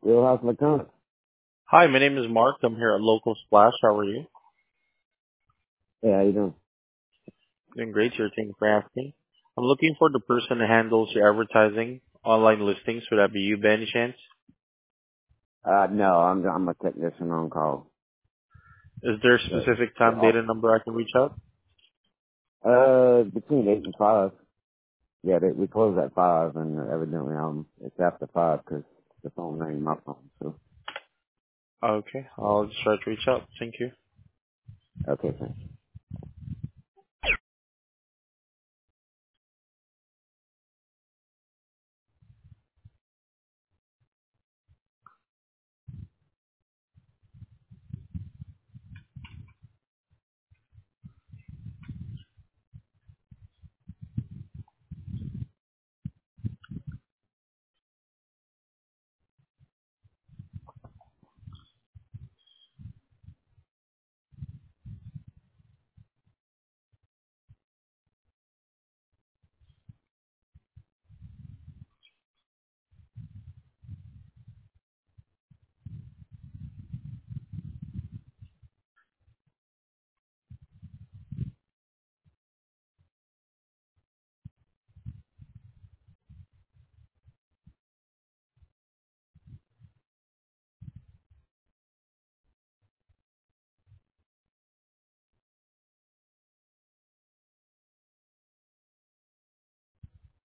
Wheelhouse Mechanics. Hi, my name is Mark. I'm here at Local Splash. How are you? Hey, how you doing? Doing great. Thank you for asking. I'm looking for the person who handles your advertising, online listings. Would that be you by any chance? No, I'm a technician on call. Is there a But, specific time, date, and number I can reach out? between 8 and 5. Yeah, we close at 5, and evidently it's after 5 because the phone rang my phone. So, Okay, I'll just try to reach out. Thank you. okay, thanks.